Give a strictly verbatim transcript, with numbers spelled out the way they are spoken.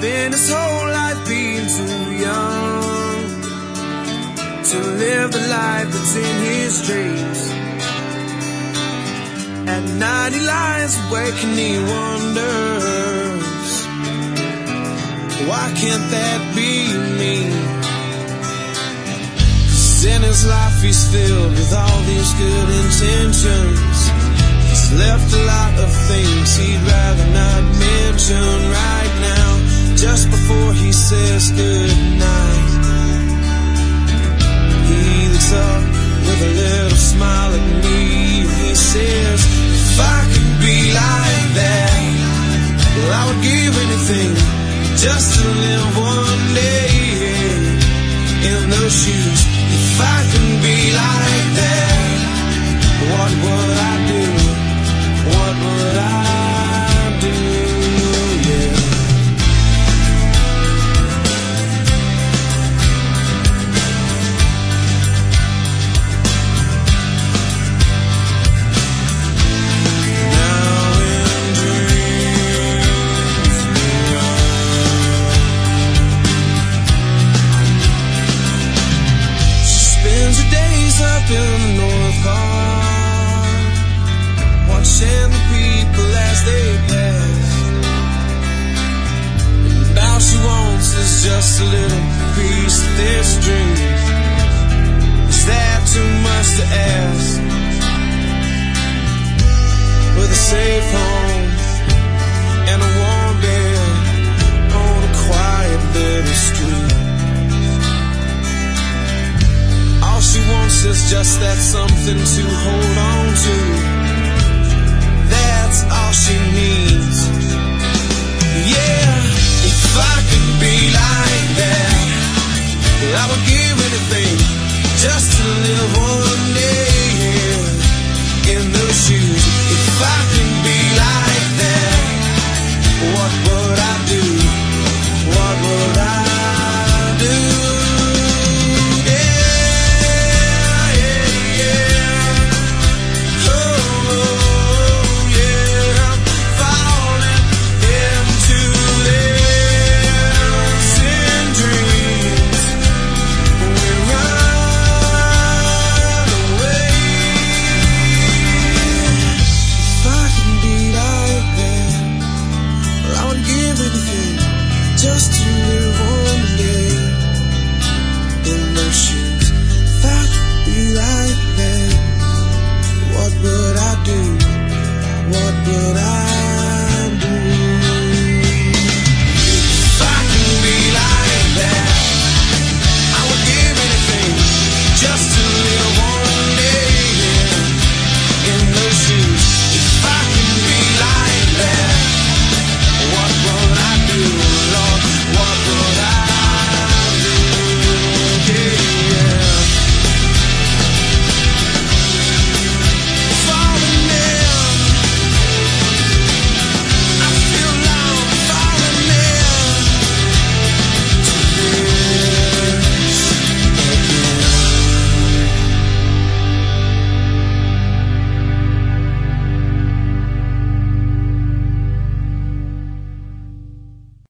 spent his whole life being too young to live the life that's in his dreams. At night he lies awake and he wonders, why can't that be me? 'Cause in his life he's filled with all these good intentions. He's left a lot of things he'd rather not mention right now, just before he says goodnight. He looks up with a little smile at me and he says, if I could be like that, well, I would give anything just to live one day in those shoes. If I could be like that, what would I do? What would I do? Yeah. Now in dreams we are. She spends her days up in the North Park, watching the people as they pass, and all she wants is just a little piece of this dream. Is that too much to ask? With a safe home and a warm bed on a quiet little street, all she wants is just that something to hold on to. That's all she needs. Yeah, if I could be like that, well, I would give anything just to live one day in those shoes. If I could be